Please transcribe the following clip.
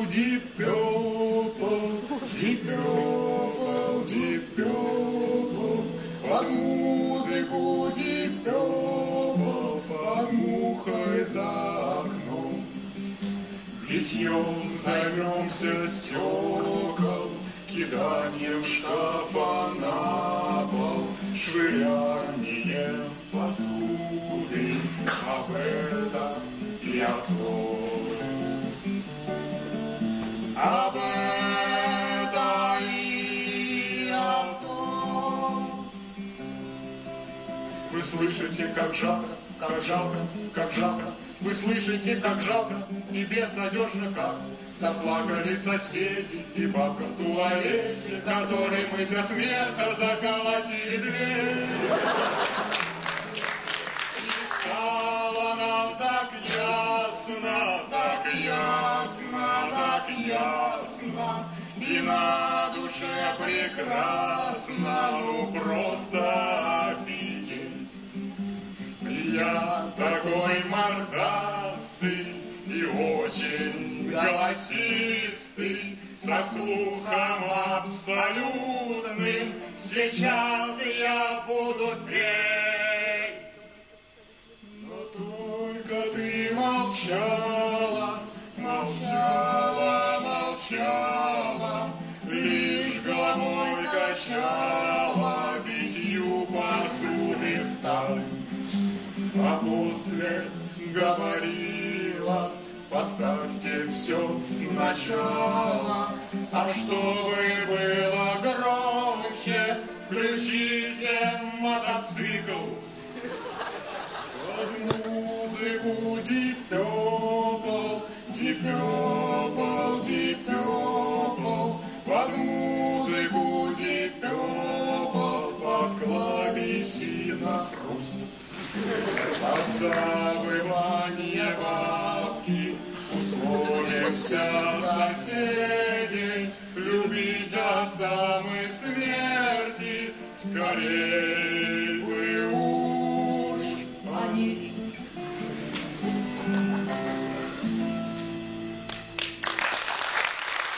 Deep Purple, Deep Purple, Deep Purple, под музыку Deep Purple, под мухой за окном. Литьем займемся стекол, киданием шкафа на пол, швырянием посуды, об этом я кто? Об этом я кто? Вы слышите, как жарко, как жалко, как жалко. Вы слышите, как жалко и безнадежно как заплакали соседи и бабка в туалете, которой мы до смеха заколотили дверь. И стало нам так ясно, так ясно, так ясно, и на душе прекрасно, ну просто офигеть. Я такой мордастый и очень голосистый, со слухом абсолютным, сейчас я буду петь. Но только ты молчала, молчала, молчала, лишь головой качала, битью посуды в такт. А после говорила, поставьте все сначала, а чтобы было громче, включите мотоцикл. Под музыку Deep Purple, Deep Purple, Deep Purple, под музыку Deep Purple, под клавесина хруст. От завывания бабки условимся соседей любить до самых